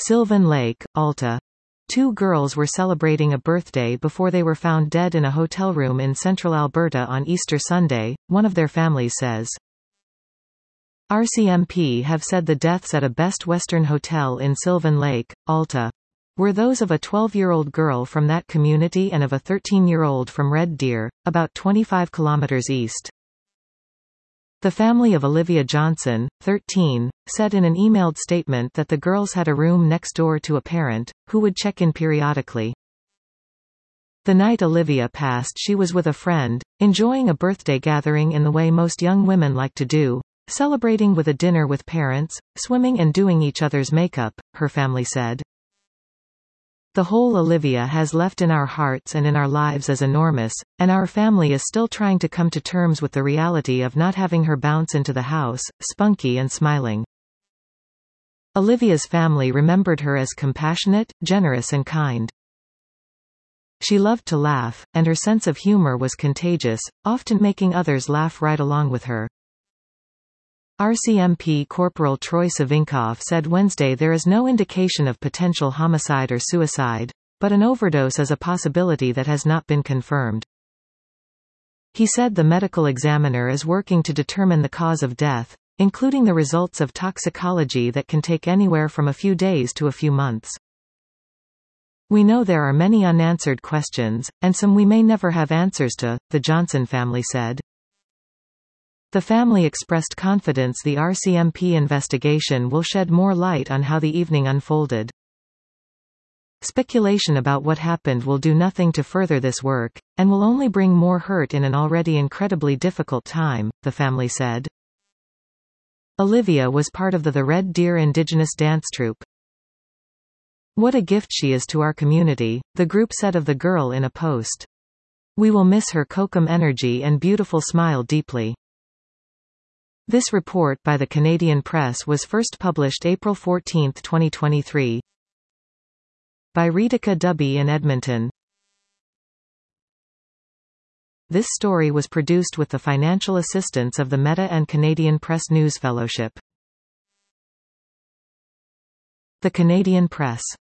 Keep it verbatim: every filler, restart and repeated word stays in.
Sylvan Lake, Alta. Two girls were celebrating a birthday before they were found dead in a hotel room in central Alberta on Easter Sunday, one of their families says. R C M P have said the deaths at a Best Western hotel in Sylvan Lake, Alta, were those of a twelve-year-old girl from that community and of a thirteen-year-old from Red Deer, about twenty-five kilometers east. The family of Olivia Johnson, thirteen, said in an emailed statement that the girls had a room next door to a parent, who would check in periodically. The night Olivia passed, she was with a friend, enjoying a birthday gathering in the way most young women like to do, celebrating with a dinner with parents, swimming and doing each other's makeup, her family said. The hole Olivia has left in our hearts and in our lives is enormous, and our family is still trying to come to terms with the reality of not having her bounce into the house, spunky and smiling. Olivia's family remembered her as compassionate, generous and kind. She loved to laugh, and her sense of humor was contagious, often making others laugh right along with her. R C M P Corporal Troy Savinkov said Wednesday there is no indication of potential homicide or suicide, but an overdose is a possibility that has not been confirmed. He said the medical examiner is working to determine the cause of death, including the results of toxicology that can take anywhere from a few days to a few months. We know there are many unanswered questions, and some we may never have answers to, the Johnson family said. The family expressed confidence the R C M P investigation will shed more light on how the evening unfolded. Speculation about what happened will do nothing to further this work, and will only bring more hurt in an already incredibly difficult time, the family said. Olivia was part of the, the Red Deer Indigenous Dance Troupe. What a gift she is to our community, the group said of the girl in a post. We will miss her kokum energy and beautiful smile deeply. This report by the Canadian Press was first published April fourteenth twenty twenty-three. By Ritika Dubby in Edmonton. This story was produced with the financial assistance of the Meta and Canadian Press News Fellowship. The Canadian Press.